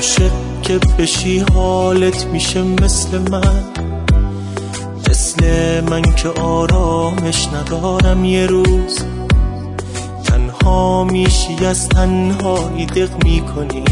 عاشق که بشی حالت میشه مثل من، مثل من که آرامش ندارم. یه روز تنها میشی، از تنهایی دق میکنی،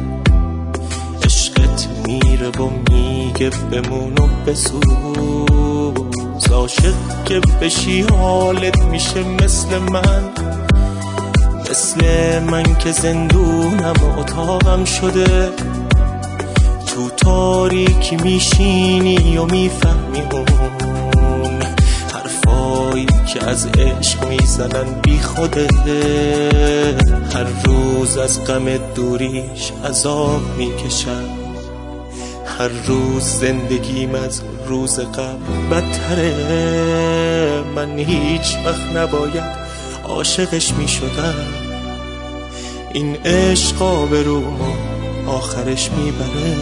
عشقت میره و میگه بمون و بسوز. عاشق که بشی حالت میشه مثل من، مثل من که زندونم و اتاقم شده، تو تاریکی میشینی و میفهمی اون حرفایی که از عشق میزنن بی خوده. هر روز از غم دوریش عذاب میکشم، هر روز زندگیم از روز قبل بدتره. من هیچ وقت نباید عاشقش میشدم، این عشق آبرومو آخرش میبره.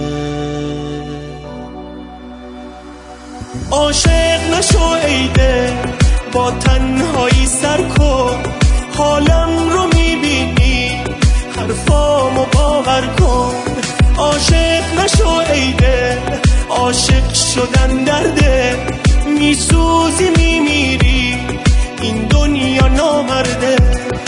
عاشق نشو ای دل، با تنهایی سر کن، حالم رو میبینی، حرفامو باور کن. عاشق نشو ای دل، عاشق شدن درده، میسوزی میمیری، این دنیا نامرده.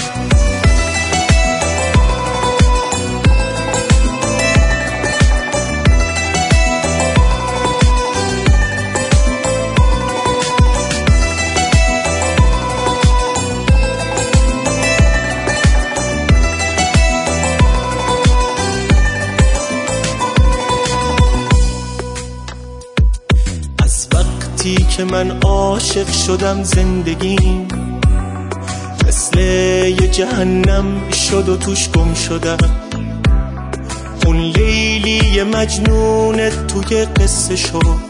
وقتی که من عاشق شدم زندگیم مثل یه جهنم شد و توش گم شدم. اون لیلی مجنون توی قصه شد،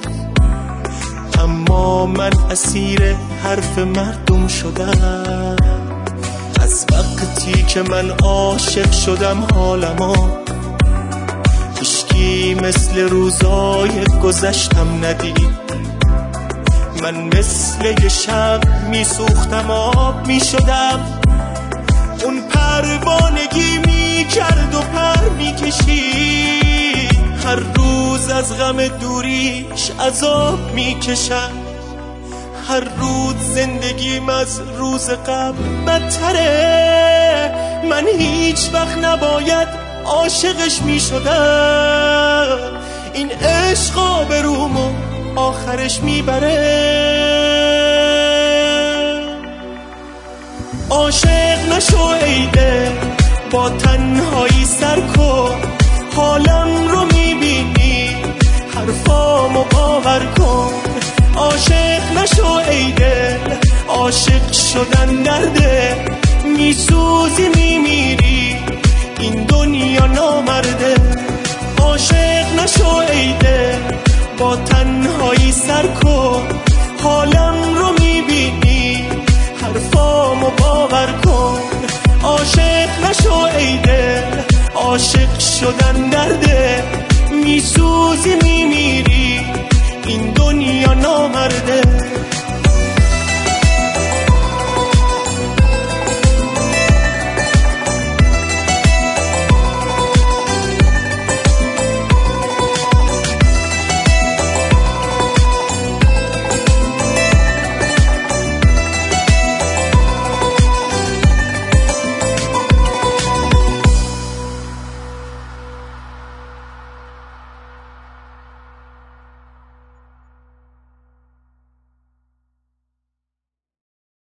اما من اسیر حرف مردم شدم. از وقتی که من عاشق شدم حالمو هیچکی مثل روزای گذشتم ندید. من مثل یه شب میسوختم، آب میشدم، اون پروانگی میکرد و پر میکشید. هر روز از غم دوریش عذاب میکشم، هر روز زندگیم از روز قبل بدتره. من هیچ وقت نباید عاشقش میشدم، این عشق آبرومو آخرش میبره. عاشق نشو ای دل، با تنهایی سر کن، حالم رو میبینی، حرفامو باور کن. عاشق نشو ای دل، عاشق شدن درده، میسوزی میمیری، این دنیا نامرده. عاشق نشو ای دل، با تنهایی سر کن، حالم رو میبینی، حرفامو باور کن. عاشق نشو ای دل، عاشق شدن درده، میسوزی میمیری، این دنیا نامرده.